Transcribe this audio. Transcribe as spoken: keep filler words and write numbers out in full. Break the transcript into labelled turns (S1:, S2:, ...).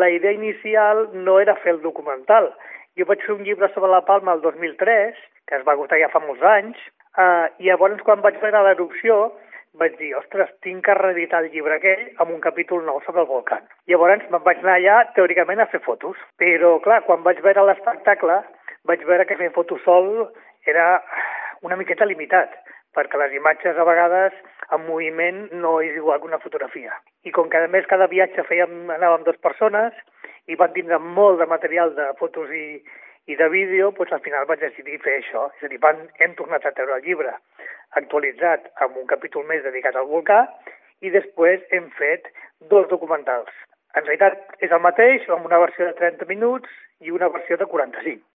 S1: la idea inicial no era fer el documental. Jo vaig fer un llibre sobre la Palma el dos mil tres, que es va agotar ja fa molts anys, eh, i llavors quan vaig veure l'erupció vaig dir, ostres, tinc que reeditar el llibre aquell amb un capítol nou sobre el volcà. Llavors me'n vaig anar allà, teòricament, a fer fotos. Però, clar, quan vaig veure l'espectacle, vaig veure que fer fotos sol era una miqueta limitat, perquè les imatges a vegades en moviment no és igual que una fotografia. I com que a més cada viatge fèiem, anàvem dues persones i van tindre molt de material de fotos i, i de vídeo, doncs al final vaig decidir fer això. És a dir, van, hem tornat a treure el llibre actualitzat amb un capítol més dedicat al volcà i després hem fet dos documentals. En realitat és el mateix, amb una versió de trenta minuts i una versió de quaranta-cinc.